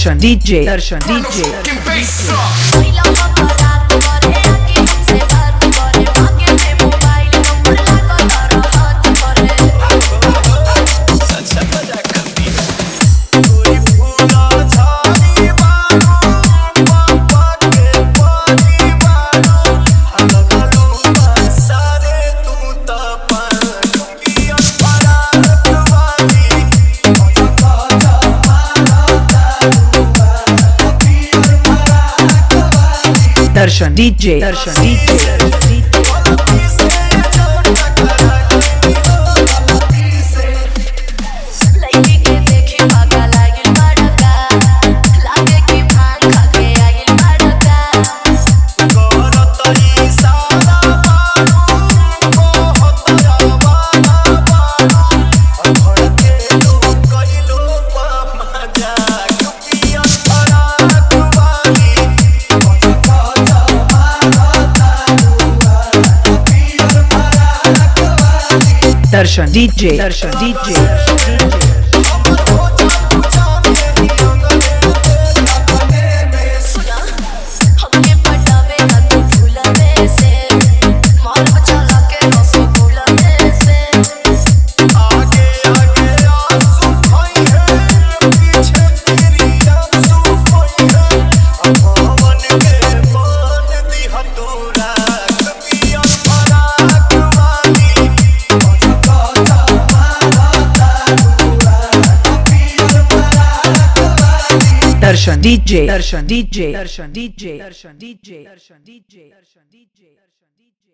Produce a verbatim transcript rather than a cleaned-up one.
दर्शन डीजे दर्शन डीजे दर्शन डीजे दर्शन डीजे दर्शन डीजे दर्शन डीजे दर्शन डीजे दर्शन डीजे दर्शन डीजे दर्शन डीजे दर्शन डीजे दर्शन डीजे